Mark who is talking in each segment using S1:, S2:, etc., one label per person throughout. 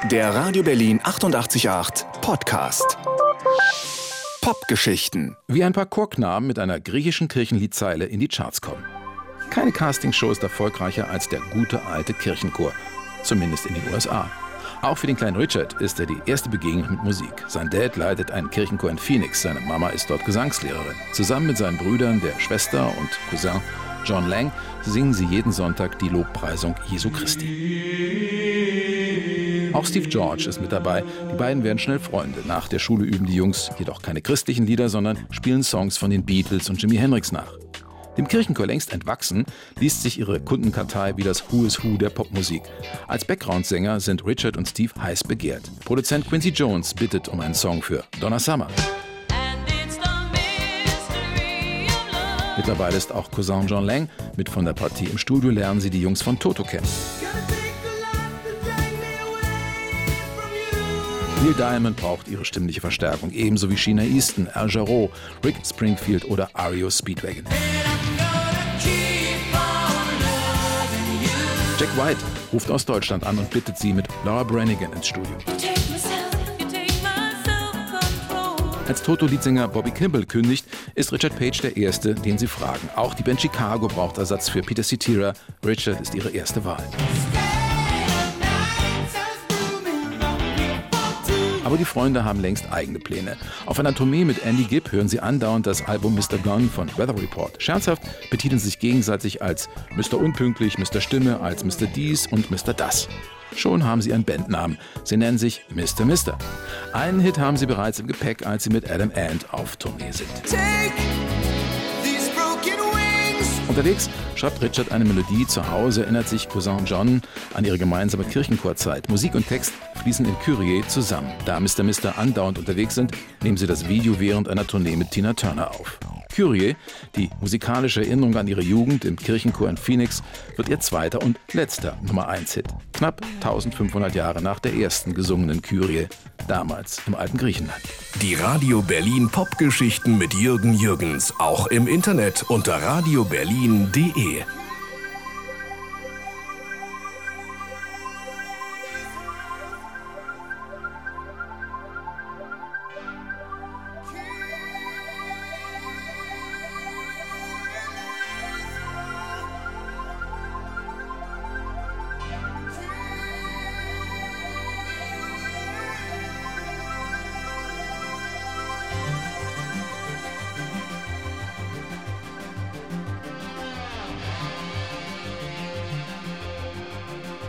S1: Der Radio Berlin 88.8 Podcast. Popgeschichten.
S2: Wie ein paar Chorknaben mit einer griechischen Kirchenliedzeile in die Charts kommen. Keine Castingshow ist erfolgreicher als der gute alte Kirchenchor. Zumindest in den USA. Auch für den kleinen Richard ist er die erste Begegnung mit Musik. Sein Dad leitet einen Kirchenchor in Phoenix. Seine Mama ist dort Gesangslehrerin. Zusammen mit seinen Brüdern, der Schwester und Cousin John Lang, singen sie jeden Sonntag die Lobpreisung Jesu Christi. Auch Steve George ist mit dabei. Die beiden werden schnell Freunde. Nach der Schule üben die Jungs jedoch keine christlichen Lieder, sondern spielen Songs von den Beatles und Jimi Hendrix nach. Dem Kirchenchor längst entwachsen, liest sich ihre Kundenkartei wie das Who is Who der Popmusik. Als Background-Sänger sind Richard und Steve heiß begehrt. Produzent Quincy Jones bittet um einen Song für Donna Summer. Mittlerweile ist auch Cousin John Lang mit von der Partie. Im Studio lernen sie die Jungs von Toto kennen. Neil Diamond braucht ihre stimmliche Verstärkung, ebenso wie Sheena Easton, Al Jarreau, Rick Springfield oder REO Speedwagon. Jack White ruft aus Deutschland an und bittet sie mit Laura Branigan ins Studio. Als Toto-Leadsänger Bobby Kimball kündigt, ist Richard Page der Erste, den sie fragen. Auch die Band Chicago braucht Ersatz für Peter Cetera. Richard ist ihre erste Wahl. Aber die Freunde haben längst eigene Pläne. Auf einer Tournee mit Andy Gibb hören sie andauernd das Album Mr. Gone von Weather Report. Scherzhaft betiteln sie sich gegenseitig als Mr. Unpünktlich, Mr. Stimme, als Mr. Dies und Mr. Das. Schon haben sie einen Bandnamen. Sie nennen sich Mr. Mister. Einen Hit haben sie bereits im Gepäck, als sie mit Adam Ant auf Tournee sind. Unterwegs schreibt Richard eine Melodie. Zu Hause erinnert sich Cousin John an ihre gemeinsame Kirchenchorzeit. Musik und Text fließen in Kyrie zusammen. Da Mr. Mister andauernd unterwegs sind, nehmen sie das Video während einer Tournee mit Tina Turner auf. Kyrie, die musikalische Erinnerung an ihre Jugend im Kirchenchor in Phoenix, wird ihr zweiter und letzter Nummer-1-Hit. Knapp 1500 Jahre nach der ersten gesungenen Kyrie, damals im alten Griechenland.
S1: Die Radio Berlin Popgeschichten mit Jürgen Jürgens, auch im Internet unter radioberlin.de.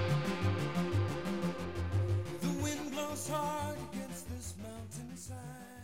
S3: Hard against this mountainside.